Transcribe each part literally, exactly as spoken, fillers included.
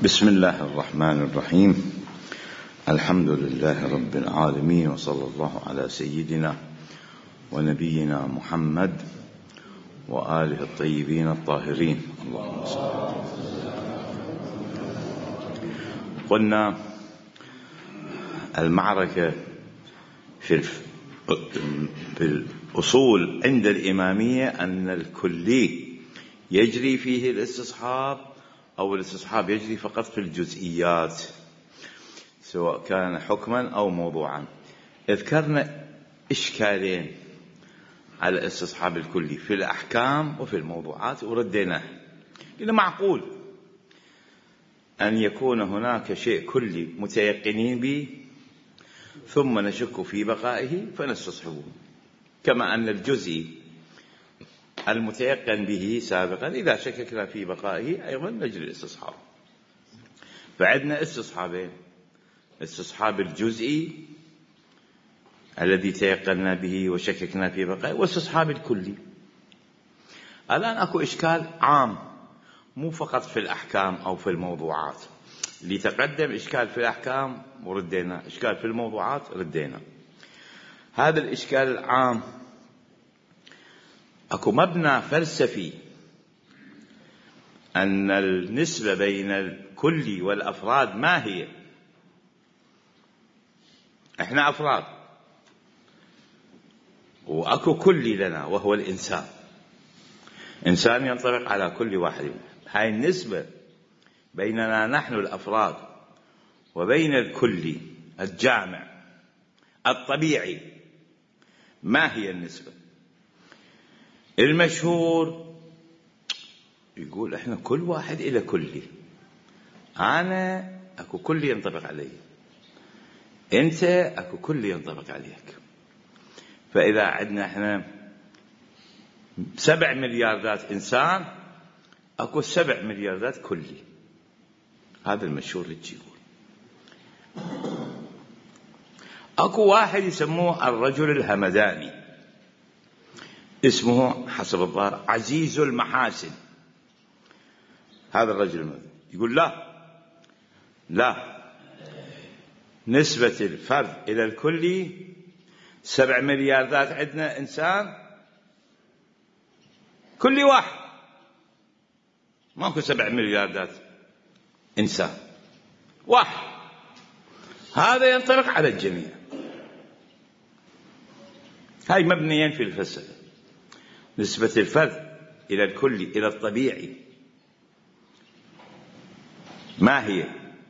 بسم الله الرحمن الرحيم. الحمد لله رب العالمين، وصلى الله على سيدنا ونبينا محمد وآله الطيبين الطاهرين. اللهم صل. قلنا المعركة في الأصول عند الإمامية أن الكلي يجري فيه الاستصحاب، أو الاستصحاب يجري فقط في الجزئيات سواء كان حكما أو موضوعا. ذكرنا إشكالين على الاستصحاب الكلي في الأحكام وفي الموضوعات ورديناه. إذا معقول أن يكون هناك شيء كلي متيقنين به ثم نشك في بقائه فنستصحبه، كما أن الجزئي المتيقن به سابقا إذا شككنا في بقائه أيضا نجري الاستصحاب. فعندنا استصحابين: استصحاب الجزئي الذي تيقنا به وشككنا في بقائه، واستصحاب الكلي. الآن أكو إشكال عام مو فقط في الأحكام أو في الموضوعات. اللي تقدم إشكال في الأحكام وردينا، إشكال في الموضوعات ردينا. هذا الإشكال العام أكو مبنى فلسفي أن النسبة بين الكل والأفراد ما هي. إحنا أفراد وأكو كل لنا وهو الإنسان. إنسان ينطبق على كل واحد. هاي النسبة بيننا نحن الأفراد وبين الكل الجامع الطبيعي ما هي النسبة؟ المشهور يقول إحنا كل واحد إلى كلي. أنا أكو كل ينطبق علي، أنت أكو كل ينطبق عليك. فإذا عندنا إحنا سبع ملياردات إنسان أكو سبع ملياردات كلي. هذا المشهور اللي يقول. أكو واحد يسموه الرجل الهمداني، اسمه حسب الظاهر عزيز المحاسن. هذا الرجل يقول لا لا نسبة الفرد إلى الكلي سبع ملياردات عندنا إنسان كل واحد، ماكو سبع ملياردات إنسان واحد. هذا ينطبق على الجميع. هاي مبنيين في الفلسفة. نسبة الفرد إلى الكل إلى الطبيعي ما هي؟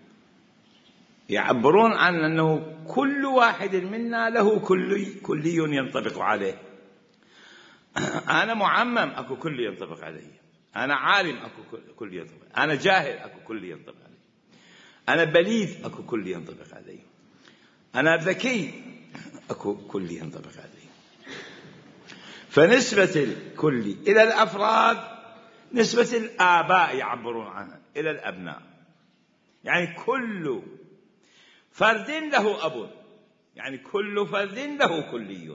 يعبرون عن أنه كل واحد منا له كلي كلي ينطبق عليه. أنا معمم أكو كل ينطبق عليه، أنا عالم أكو كل ينطبق، أنا جاهل أكو كل ينطبق عليه، أنا بليد أكو كل ينطبق عليه، أنا ذكي أكو كل ينطبق عليه. فنسبة الكل إلى الأفراد نسبة الآباء يعبرون عنها إلى الأبناء. يعني كل فرد له أب، يعني كل فرد له كلي،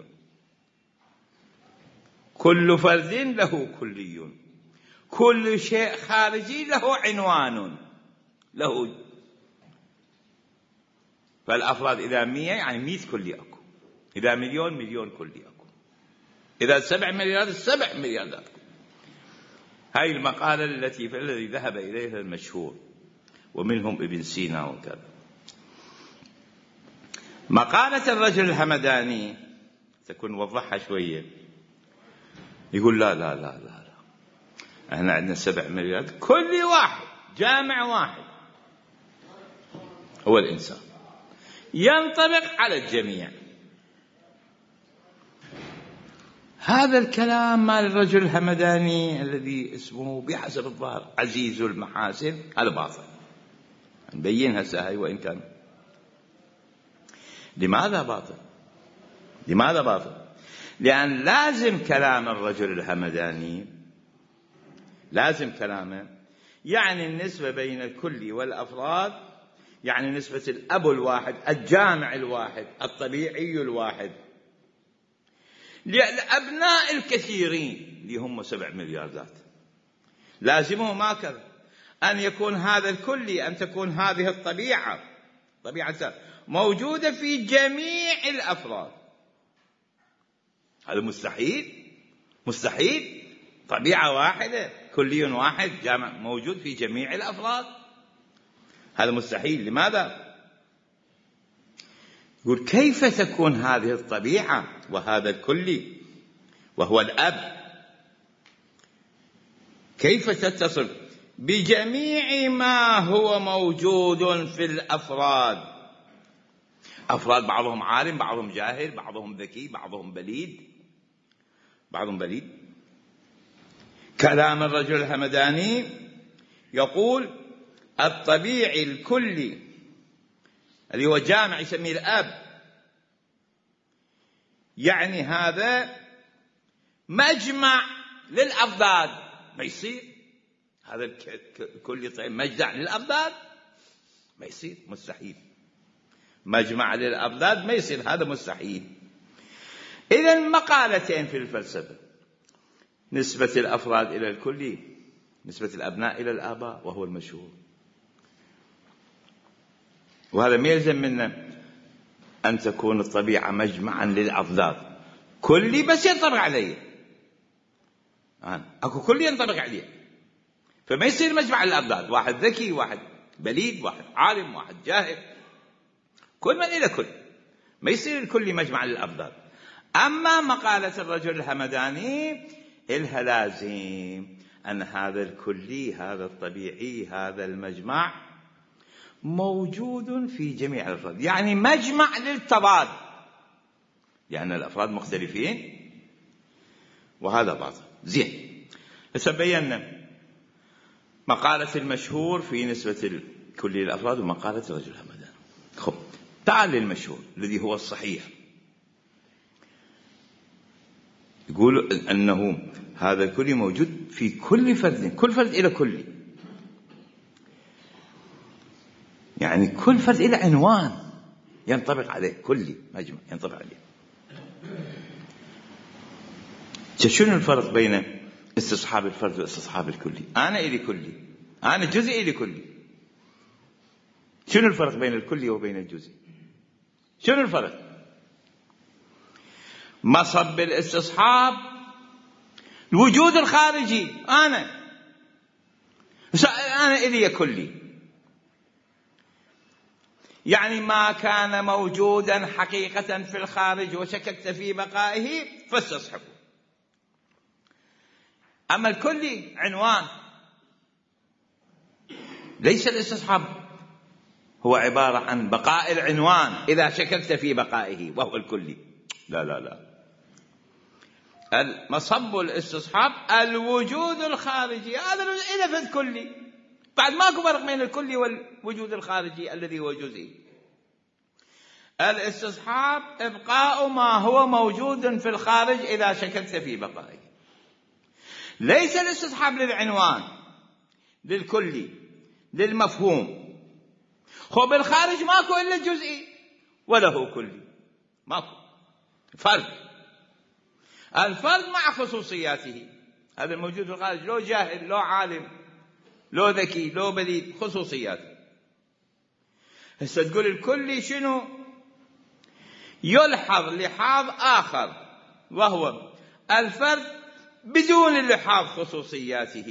كل فرد له كلي، كل شيء خارجي له عنوان له. فالأفراد إذا مية يعني مئة كلي أكو، إذا مليون مليون كلي أكو، إذا سبع مليارات سبع مليارات. هاي المقالة التي الذي ذهب إليها المشهور ومنهم ابن سينا وكذا. مقالة الرجل الهمداني تكون وضحها شوية. يقول لا لا لا لا, لا. احنا عندنا سبع مليارات، كل واحد جامع واحد هو الإنسان ينطبق على الجميع. هذا الكلام مال الرجل الهمداني الذي اسمه بحسب الظاهر عزيز المحاسن هذا باطل. نبين هسه هاي وإن كان. لماذا باطل؟ لماذا باطل؟ لأن لازم كلام الرجل الهمداني، لازم كلامه يعني النسبة بين الكل والأفراد، يعني نسبة الأب الواحد الجامع الواحد الطبيعي الواحد لأبناء الكثيرين اللي هم سبع ملياردات. لازمهم هكذا. أن يكون هذا الكلي، أن تكون هذه الطبيعة طبيعة موجودة في جميع الأفراد. هذا مستحيل، مستحيل. طبيعة واحدة، كلي واحد جامع موجود في جميع الأفراد، هذا مستحيل. لماذا؟ يقول كيف تكون هذه الطبيعة وهذا الكلي وهو الأب، كيف تتصل بجميع ما هو موجود في الأفراد؟ أفراد بعضهم عالم، بعضهم جاهل، بعضهم ذكي، بعضهم بليد، بعضهم بليد. كلام الرجل الهمداني يقول الطبيعي الكلي اللي هو جامع يسميه الأب، يعني هذا مجمع للأفراد. ما يصير هذا الكلي طيب مجمع للأفراد؟ ما يصير، مستحيل. مجمع للأفراد ما يصير، هذا مستحيل. إذن مقالتين في الفلسفة: نسبة الأفراد إلى الكلي، نسبة الأبناء إلى الآباء، وهو المشهور. وهذا ما يلزم منا أن تكون الطبيعة مجمعا للأفراد كلي بس ينطبق عليه، آه. أكو كلي ينطبق عليه، فما يصير مجمع للأفراد، واحد ذكي، واحد بليد، واحد عالم، واحد جاهل، كل من إلى كل، ما يصير الكلي مجمع للأفراد. أما مقالة الرجل الهمداني إلها لازم أن هذا الكلي، هذا الطبيعي، هذا المجمع موجود في جميع الأفراد، يعني مجمع للتضاد، لأن الأفراد مختلفين، وهذا باطل. زين، هسه بينا مقالة المشهور في نسبة الكلي للأفراد ومقالة الرجل الهمداني. خب، تعال للمشهور الذي هو الصحيح. يقول أنه هذا الكلي موجود في كل فرد، كل فرد إلى كلي، يعني كل فرد إلى عنوان ينطبق عليه، كلي مجمع ينطبق عليه. شنو الفرق بين استصحاب الفرد واستصحاب الكلي؟ أنا إلي كلي، أنا جزء إلي كلي. شنو الفرق بين الكلي وبين الجزء؟ شنو الفرق؟ مصب الاستصحاب الوجود الخارجي، أنا أنا إلي كلي، يعني ما كان موجودا حقيقة في الخارج وشككت في بقائه فاستصحبه. أما الكلي عنوان، ليس الاستصحاب هو عبارة عن بقاء العنوان إذا شككت في بقائه وهو الكلي. لا لا لا، مصب الاستصحاب الوجود الخارجي، هذا إلى كلي، بعد ماكو فرق بين الكلي والوجود الخارجي الذي هو جزئي. الاستصحاب إبقاء ما هو موجود في الخارج إذا شككت في بقائه، ليس الاستصحاب للعنوان، للكلي، للمفهوم. خب الخارج ماكو إلا جزئي وله كلي، ماكو فرق. الفرد مع خصوصياته، هذا الموجود في الخارج، لو جاهل، لو عالم، لو ذكي، لو بليد، خصوصياته. هسه تقول الكلي شنو؟ يلحظ لحاظ آخر وهو الفرد بدون لحاظ خصوصياته.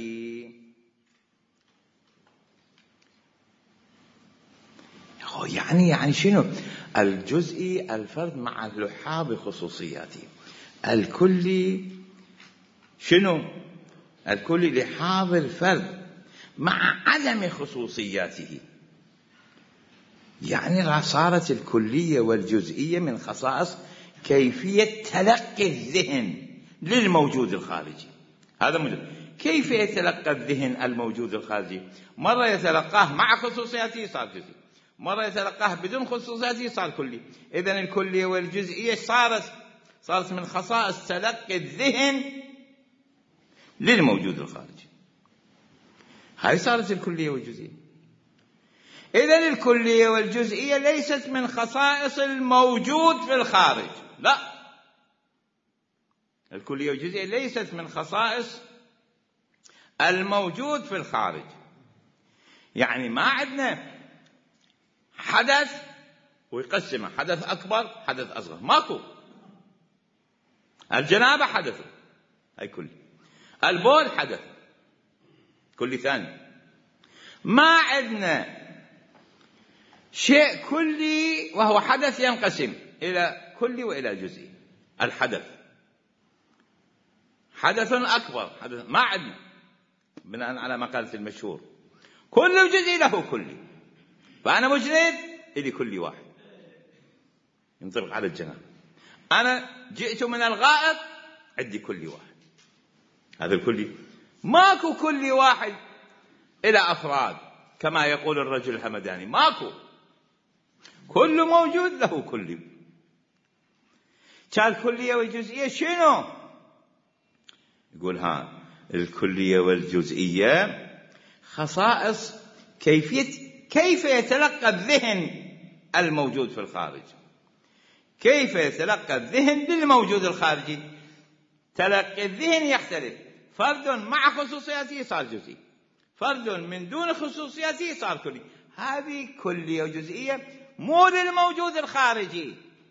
يعني يعني شنو؟ الجزئي الفرد مع لحاظ خصوصياته، الكلي شنو؟ الكلي لحاظ الفرد مع عدم خصوصياته. يعني صارت الكلية والجزئية من خصائص كيفية تلقي الذهن للموجود الخارجي. هذا موجود. كيف يتلقى الذهن الموجود الخارجي؟ مرة يتلقاه مع خصوصياته صار جزئي، مرة يتلقاه بدون خصوصياته صار كلي. إذن الكلية والجزئية صارت صارت من خصائص تلقي الذهن للموجود الخارجي. هاي صارت الكلية والجزئية. إذن الكلية والجزئية ليست من خصائص الموجود في الخارج، لا، الكلية والجزئية ليست من خصائص الموجود في الخارج. يعني ما عندنا حدث ويقسمه حدث أكبر حدث أصغر، ماكو. الجنابة حدث هاي كلي، البول حدث كلي ثاني. ما عندنا شيء كلي وهو حدث ينقسم إلى كلي وإلى جزئي. الحدث حدث أكبر حدث ما عندنا، بناء على مقالة المشهور كل جزء له كلي، فأنا مجرد إلي كلي واحد ينطبق على الجنابة. أنا جئت من الغائط عندي كلي واحد، هذا الكلي. ماكو كلي واحد إلى أفراد كما يقول الرجل الهمداني، ماكو، كل موجود له كلي. كان الكلية والجزئية شنو؟ يقول ها الكلية والجزئية خصائص كيفية كيف يتلقى الذهن الموجود في الخارج، كيف يتلقى الذهن للموجود الخارجي. تلقي الذهن يختلف، فرد مع خصوصياته صار جزئي، فرد من دون خصوصياته صار كلي. هذه كلية وجزئية مو للموجود الخارجي،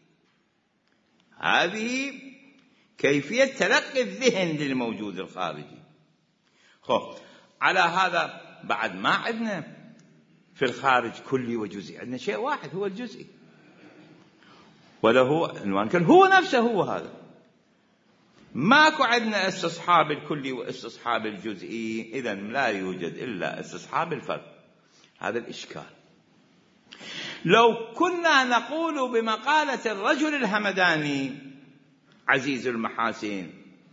هذه كيفية تلقي الذهن للموجود الخارجي. خب على هذا بعد ما عندنا في الخارج كلي وجزئي، عندنا شيء واحد هو الجزئي، وله عنوان كل، هو نفسه هو هذا. ماكو عندنا استصحاب الكلي واستصحاب الجزئي، إذا لا يوجد إلا استصحاب الفرد. هذا الإشكال. لو كنا نقول بمقالة الرجل الهمداني عزيز المحاسن،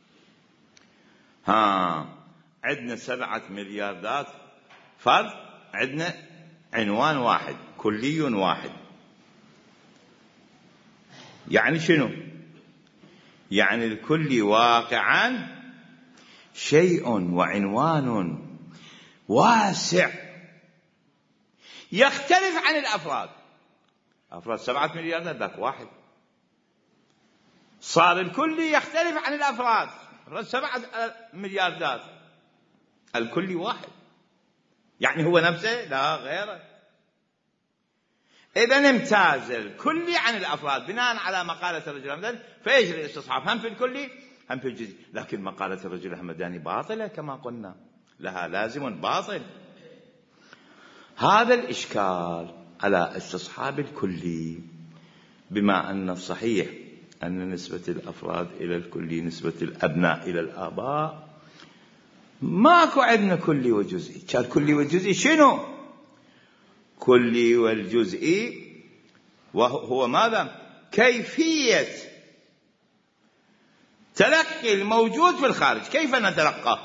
ها عندنا سبعة ملياردات فرد، عندنا عنوان واحد كلي واحد، يعني شنو؟ يعني الكلي واقعا شيء وعنوان واسع يختلف عن الأفراد. أفراد سبعة ملياردات ذاك واحد، صار الكلي يختلف عن الأفراد سبعة ملياردات، الكلي واحد، يعني هو نفسه لا غيره. إذا امتاز الكلي عن الأفراد بناء على مقالة الرجل الهمداني، فيجري الاستصحاب هم في الكلي هم في الجزئي. لكن مقالة الرجل الهمداني باطلة كما قلنا، لها لازم باطل. هذا الإشكال على استصحاب الكلي، بما أن الصحيح أن نسبة الأفراد إلى الكلي نسبة الأبناء إلى الآباء، ماكو عندنا كلي وجزئي. كان كلي والجزئي شنو؟ كلي والجزئي وهو ماذا؟ كيفية تلقي الموجود في الخارج. كيف نتلقاه؟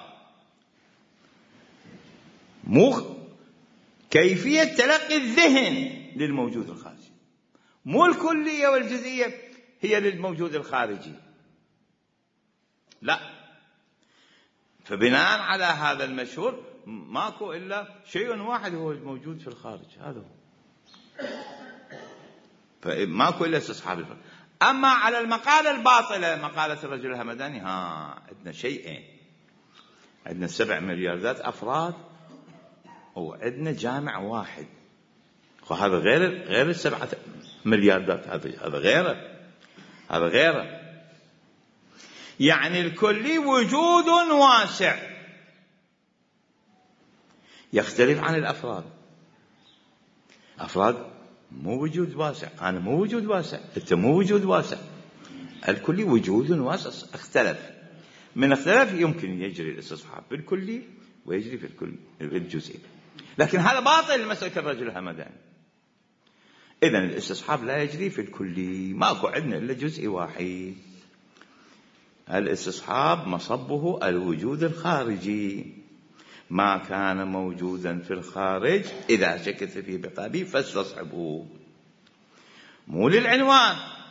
مو كيفية تلقي الذهن للموجود الخارجي، مو الكلية والجزئية هي للموجود الخارجي، لا. فبناء على هذا المشهور ماكو إلا شيء واحد هو الموجود في الخارج، هذا هو، فماكو إلا استصحاب الفرد. أما على المقالة الباطلة مقالة الرجل الهمداني، ها عندنا شيئين، عندنا سبع ملياردات أفراد وعندنا جامع واحد، وهذا غير غير السبعة ملياردات، هذا هذا غيره، هذا غيره. يعني الكلي وجود واسع يختلف عن الأفراد. أفراد مو وجود واسع، أنا مو وجود واسع، أنت مو وجود واسع. الكلي وجود واسع اختلف، من اختلف يمكن يجري الاستصحاب في الكلي ويجري في الكلي في الجزئي. لكن هذا باطل مسلك الرجل الهمداني. إذن الاستصحاب لا يجري في الكلي، ماكو عندنا إلا جزئي واحد. الاستصحاب مصبه الوجود الخارجي، ما كان موجودا في الخارج إذا شكت فيه بقابي فاستصحبوه. مو للعنوان.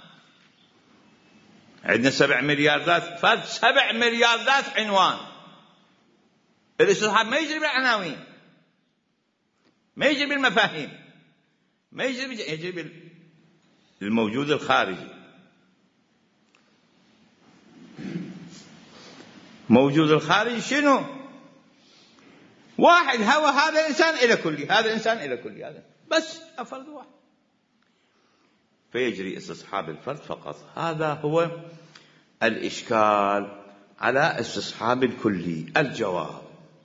عندنا سبع ملياردات فرد، سبع ملياردات عنوان. الاستصحاب ما يجري بالعناوين، ما يجري بالمفاهيم، ما يجري يجري بالموجود الخارجي. موجود الخارجي شنو؟ واحد هو هذا الإنسان إلى كلي، هذا الإنسان إلى كلي، هذا بس فرد واحد، فيجري استصحاب الفرد فقط. هذا هو الإشكال على استصحاب الكلي. الجواب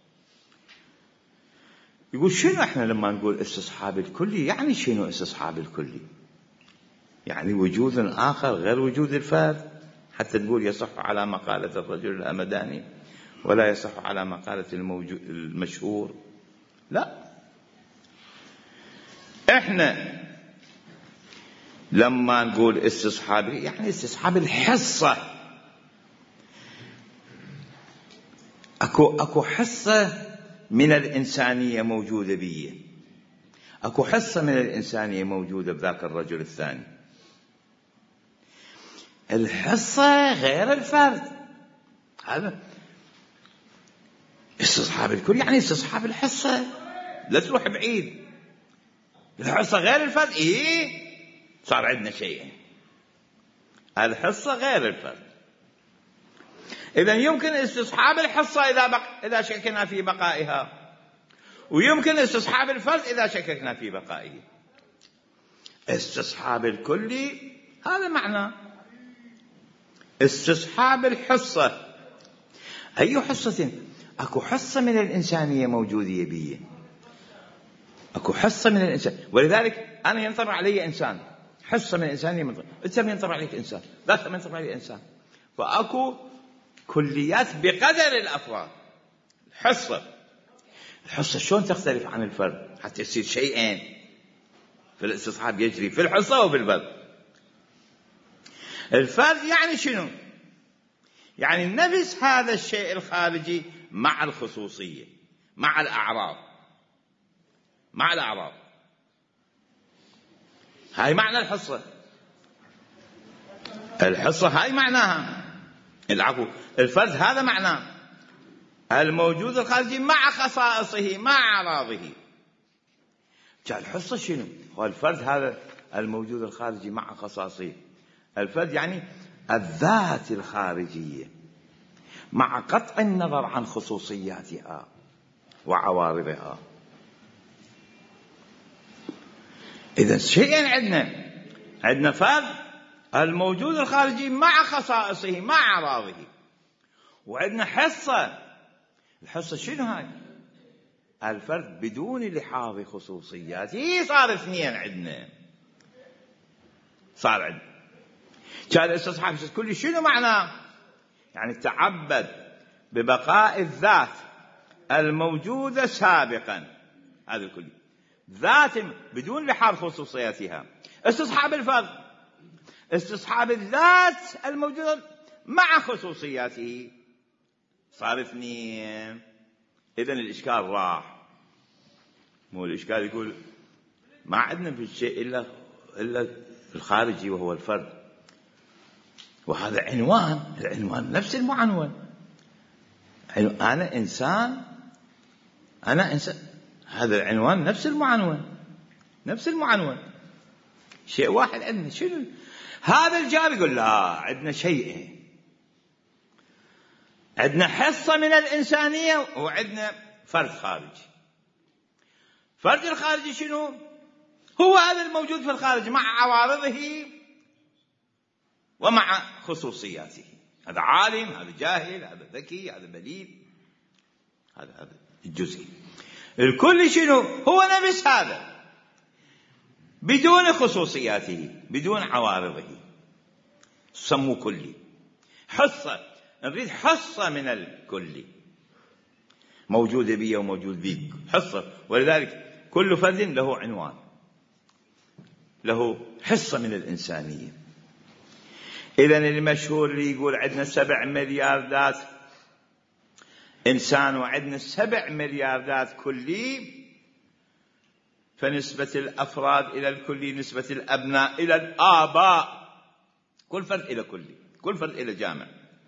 يقول شنو احنا لما نقول استصحاب الكلي؟ يعني شنو استصحاب الكلي؟ يعني وجود آخر غير وجود الفرد، حتى نقول يصح على مقالة الرجل الهمداني ولا يصح على مقالة المشهور؟ لا، احنا لما نقول استصحاب يعني استصحاب الحصة. اكو اكو حصة من الإنسانية موجودة بي، اكو حصة من الإنسانية موجودة بذاك الرجل الثاني. الحصة غير الفرد، هذا استصحاب الكل يعني استصحاب الحصة، لا تروح بعيد. الحصة غير الفرد، ايه صار عندنا شيء، الحصة غير الفرد. إذن يمكن استصحاب الحصة إذا بق... إذا شككنا في بقائها، ويمكن استصحاب الفرد إذا شككنا في بقائه. استصحاب الكلي هذا معنى. استصحاب الحصة، أي حصة؟ أكو حصة من الإنسانية موجودة بي، أكو حصة من الإنسان. ولذلك أنا ينطر علي إنسان، حصة من الإنسانية منطر. أنت ينطر عليك إنسان، ذاك ينطر علي إنسان، فأكو كليات بقدر الأفراد. الحصة الحصة شلون تختلف عن الفرد حتى يصير شيئين في الاستصحاب يجري في الحصة وفي الفرد. الفرد يعني شنو؟ يعني نفس هذا الشيء الخارجي مع الخصوصية، مع الأعراض، مع الأعراض. هاي معنى الحصة. الحصة هاي معناها العفو. الفرد هذا معناه الموجود الخارجي مع خصائصه مع أعراضه. الحصة شنو؟ هو الفرد هذا الموجود الخارجي مع خصائصه. الفرد يعني الذات الخارجية مع قطع النظر عن خصوصياتها وعوارضها. إذا شيئين عندنا، عندنا فرد الموجود الخارجي مع خصائصه مع أعراضه، وعندنا حصة. الحصة شنو هاي؟ الفرد بدون لحاظ خصوصياته. صار اثنين عندنا، صار عندنا. كان الاستصحاب كل شنو معناه؟ يعني تعبد ببقاء الذات الموجودة سابقا، هذا الكل ذات بدون لحاظ خصوصياتها. استصحاب الفرد استصحاب الذات الموجودة مع خصوصياته، صار اثنين. إذن الإشكال راح. مو الإشكال يقول ما عندنا في الشيء إلا إلا الخارجي وهو الفرد، وهذا عنوان. العنوان نفس المعنون. أنا إنسان، أنا إنسان، هذا العنوان نفس المعنون، نفس المعنون. شيء واحد عندنا. شنو هذا الجاب؟ يقول لا، عندنا شيء، عندنا حصة من الإنسانية وعندنا فرد خارجي. فرد الخارجي شنو؟ هو هذا الموجود في الخارج مع عوارضه ومع خصوصياته. هذا عالم، هذا جاهل، هذا ذكي، هذا بليد، هذا هذا الجزئي. الكل شنو؟ هو نفس هذا بدون خصوصياته بدون عوارضه، سموه كلي. حصة، نريد حصة من الكلي موجودة بي وموجود بيك، حصة. ولذلك كل فرد له عنوان، له حصة من الإنسانية. إذن المشهور اللي يقول عندنا سبع ملياردات إنسان وعندنا سبع ملياردات كلي، فنسبة الأفراد إلى الكلي نسبة الأبناء إلى الآباء، كل فرد إلى كلي، كل فرد إلى جامع.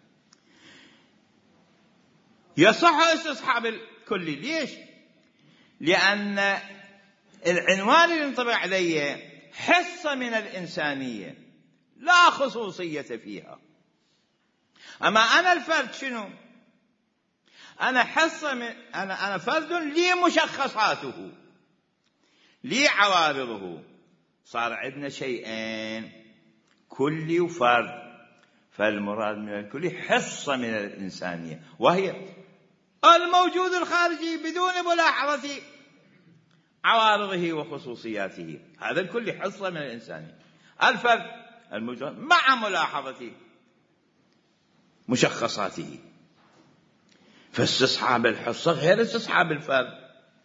يصح استصحاب الكلي. ليش؟ لأن العنوان اللي ينطبق عليه حصة من الإنسانية لا خصوصية فيها. أما أنا الفرد شنو؟ أنا حصة من أنا أنا فرد لي مشخصاته، لي عوارضه. صار عندنا شيئين، كلي وفرد. فالمراد من الكلي حصة من الإنسانية، وهي الموجود الخارجي بدون ملاحظة عوارضه وخصوصياته. هذا الكلي حصة من الإنسانية. الفرد الموجود مع ملاحظة مشخصاته. فاستصحاب الحصة غير استصحاب الفرد.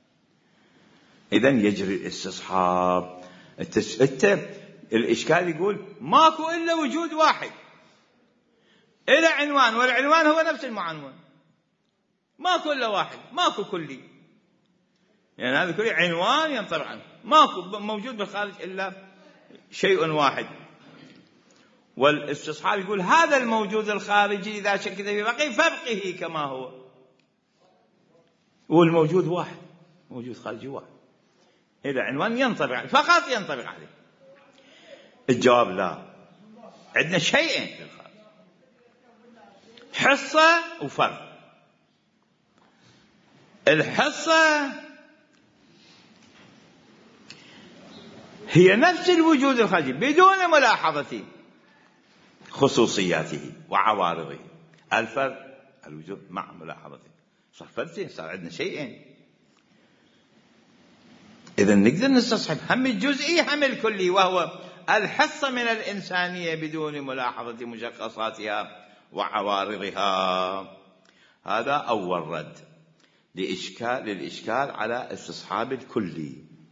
إذن يجري الاستصحاب. التس... الت... الإشكال يقول ماكو إلا وجود واحد، إلى عنوان، والعنوان هو نفس المعنون. ماكو إلا واحد، ماكو كلي، يعني هذا كلي عنوان ينطبق عنه. ماكو موجود بالخارج إلا شيء واحد. والاستصحاب يقول هذا الموجود الخارجي إذا شكت في بقي فابقه كما هو، والموجود واحد، موجود خارجي واحد إلى عنوان ينطبق عليه، فقط ينطبق عليه. الجواب لا، عندنا شيئين في الخارج، حصة وفرد. الحصة هي نفس الوجود الخارجي بدون ملاحظة خصوصياته وعوارضه. الفرد الوجود مع ملاحظته. صار فردين، صار عندنا شيئين. إذن نقدر نستصحب هم الجزئي هم الكلي، وهو الحصة من الإنسانية بدون ملاحظة مشخصاتها وعوارضها. هذا أول رد لإشكال للإشكال على استصحاب الكلي.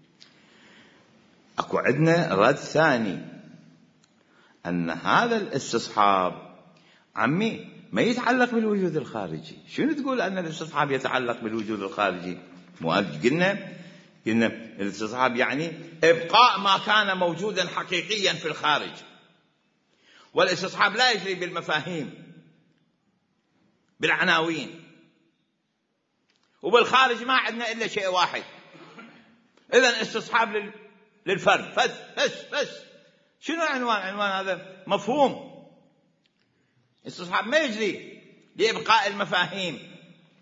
أكو عندنا رد ثاني، أن هذا الاستصحاب عمي ما يتعلق بالوجود الخارجي. شنو تقول أن الاستصحاب يتعلق بالوجود الخارجي؟ مو قلنا قلنا الاستصحاب يعني إبقاء ما كان موجودا حقيقيا في الخارج، والاستصحاب لا يجري بالمفاهيم بالعناوين، وبالخارج ما عندنا إلا شيء واحد. إذن استصحاب للفرد فد بس بس. شنو عنوان؟ عنوان هذا مفهوم. استصحاب ما يجري لإبقاء المفاهيم.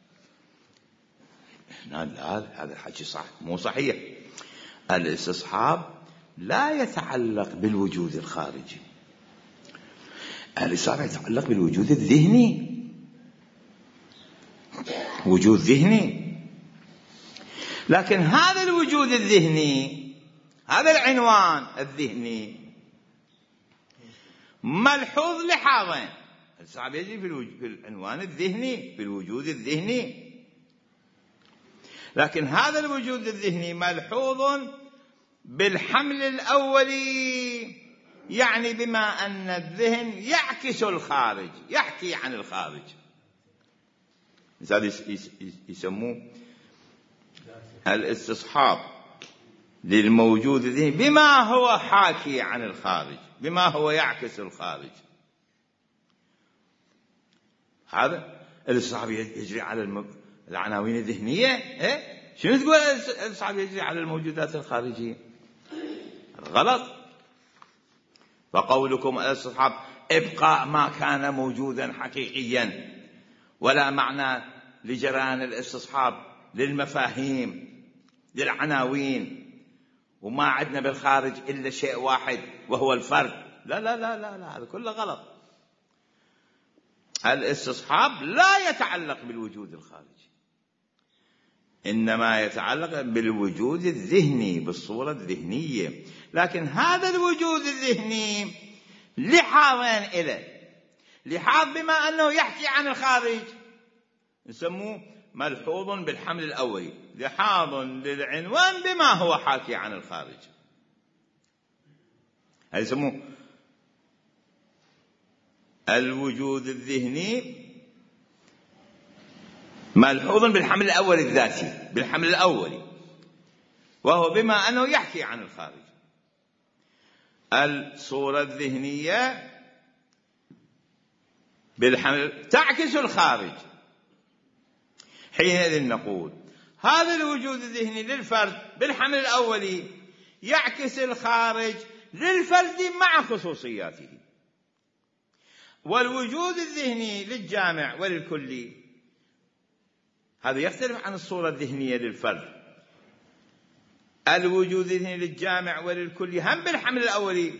هذا الحكي صح مو صحيح. الاستصحاب لا يتعلق بالوجود الخارجي، الاستصحاب يتعلق بالوجود الذهني، وجود ذهني. لكن هذا الوجود الذهني، هذا العنوان الذهني ملحوظ لحاظين. الاستصحاب يجري في العنوان الذهني، في الوجود الذهني. لكن هذا الوجود الذهني ملحوظ بالحمل الأولي، يعني بما أن الذهن يعكس الخارج، يحكي عن الخارج. هذا يسموه الاستصحاب للموجود الذهني بما هو حاكي عن الخارج، بما هو يعكس الخارج. هذا الاستصحاب يجري على الم... العناوين الذهنية. إيه؟ شنو تقول الاستصحاب يجري على الموجودات الخارجية؟ غلط. فقولكم الاستصحاب إبقاء ما كان موجودا حقيقيا، ولا معنى لجريان الاستصحاب للمفاهيم للعناوين، وما عندنا بالخارج إلا شيء واحد وهو الفرد. لا لا لا لا, لا. هذا كله غلط. الاستصحاب لا يتعلق بالوجود الخارجي، إنما يتعلق بالوجود الذهني، بالصورة الذهنية. لكن هذا الوجود الذهني لحاظين إليه. لحاظ بما أنه يحكي عن الخارج نسموه ملحوظ بالحمل الأولي، لحاظ للعنوان بما هو حاكي عن الخارج. هذا يسموه الوجود الذهني ملحوظ بالحمل الأولي الذاتي، بالحمل الأولي، وهو بما أنه يحكي عن الخارج. الصورة الذهنية بالحمل تعكس الخارج. حينئذ نقول هذا الوجود الذهني للفرد بالحمل الأولي يعكس الخارج للفرد مع خصوصياته، والوجود الذهني للجامع وللكلي هذا يختلف عن الصورة الذهنية للفرد. الوجود الذهني للجامع وللكلي هم بالحمل الأولي،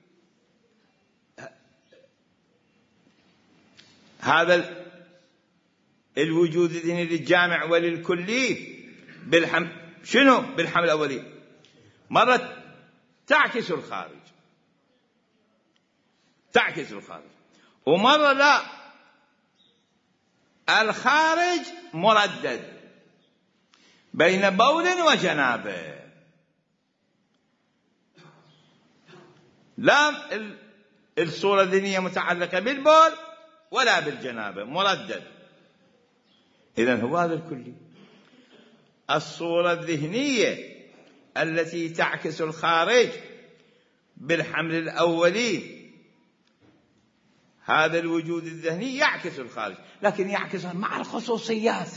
هذا الوجود الذهني للجامع وللكلي بالحمل شنو؟ بالحمل الأولي. مرة تعكس الخارج، تعكس الخارج، ومرة لا، الخارج مردد بين بول وجنابه، لا الصورة الذهنية متعلقة بالبول ولا بالجنابة، مردد. إذن هو هذا الكلي. الصورة الذهنية التي تعكس الخارج بالحمل الأولي، هذا الوجود الذهني يعكس الخارج، لكن يعكسها مع الخصوصيات.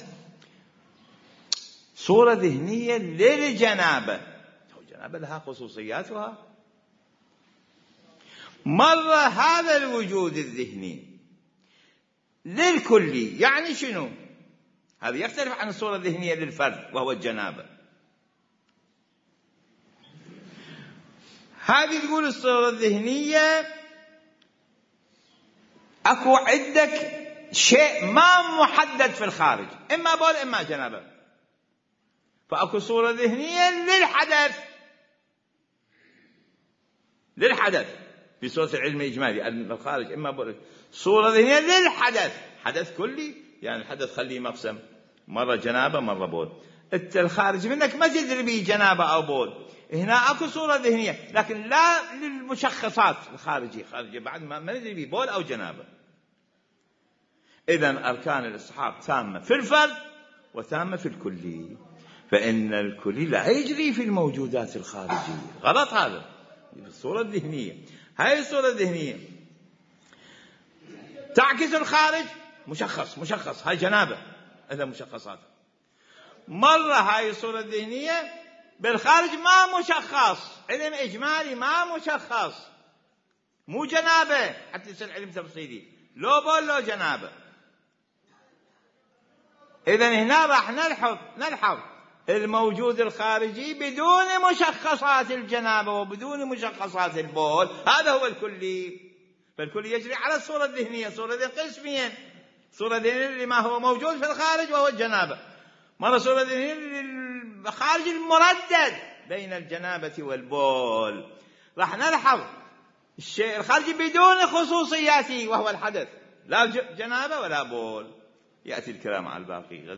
صورة ذهنية للجنابة، الجنابة لها خصوصياتها. مرة هذا الوجود الذهني للكلي، يعني شنو؟ هذا يختلف عن الصورة الذهنية للفرد وهو الجنابة. هذه تقول الصورة الذهنية أكو عندك شيء ما محدد في الخارج، إما بول إما جنابة، فأكو صورة ذهنية للحدث، للحدث في صورة العلم الإجمالي الخارج إما بول. صورة ذهنية للحدث، حدث كلي، يعني الحدث خليه مقسم، مرة جنابة مرة بول. أنت الخارج منك ما تدري به جنابة أو بول، هنا أكو صورة ذهنية، لكن لا للمشخصات الخارجية، خارجية بعد ما ندري به بول أو جنابة. إذن أركان الاستصحاب تامة في الفرد وتامة في الكلي، فإن الكلي لا يجري في الموجودات الخارجية. غلط هذا بالصورة الذهنية. هاي الصورة الذهنية تعكس الخارج، مشخص مشخص، هاي جنابة، هذا مشخصات. مرة هاي الصورة الذهنية بالخارج ما مشخص، علم إجمالي ما مشخص، مو جنابة حتى يصير علم تفصيلي، لو بول لو جنابة. إذن هنا راح نلحظ نلحظ الموجود الخارجي بدون مشخصات الجنابة وبدون مشخصات البول، هذا هو الكلي. فالكلي يجري على الصورة الذهنية، صورة ذهنية قسمين، صورة ذهنية لما هو موجود في الخارج وهو الجنابة، مرة صورة ذهنية للخارج المردد بين الجنابة والبول. راح نلحظ الشيء الخارجي بدون خصوصياته وهو الحدث، لا جنابة ولا بول. يأتي الكلام على الباقي.